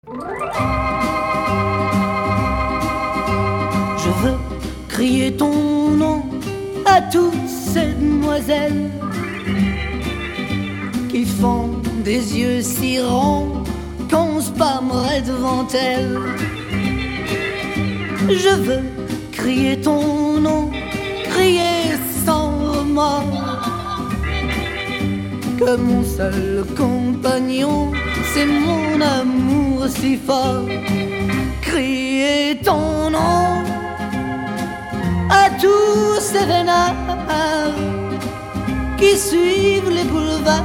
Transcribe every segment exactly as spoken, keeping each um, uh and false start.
Je veux crier ton nom à toutes ces demoiselles qui font des yeux si ronds qu'on se pâmerait devant elles. Je veux crier ton nom, crier sans remords, que mon seul compagnon, c'est mon amour si fort. Crier ton nom à tous ces vénards qui suivent les boulevards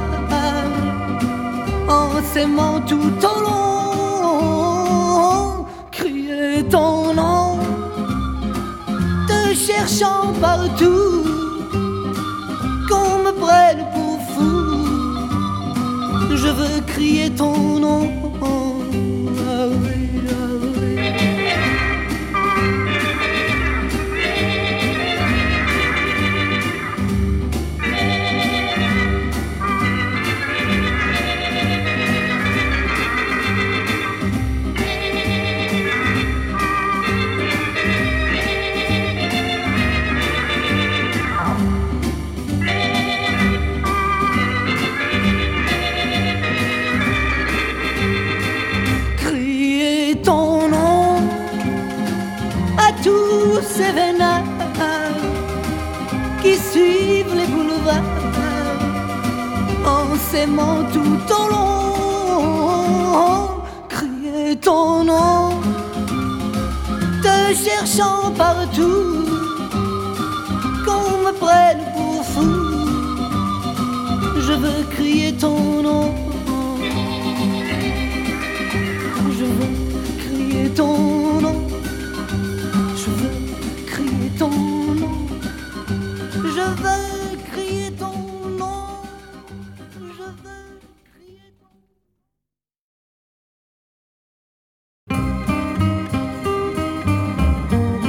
en s'aimant tout au long. Crier ton nom, te cherchant partout, qu'on me prenne pour fou. Je veux crier ton nom. Ah oui, ah oui. Ton nom à tous ces vénards qui suivent les boulevards en s'aimant tout au long. Crier ton nom, te cherchant partout, qu'on me prenne pour fou. Je veux crier ton nom. Je veux crier ton nom.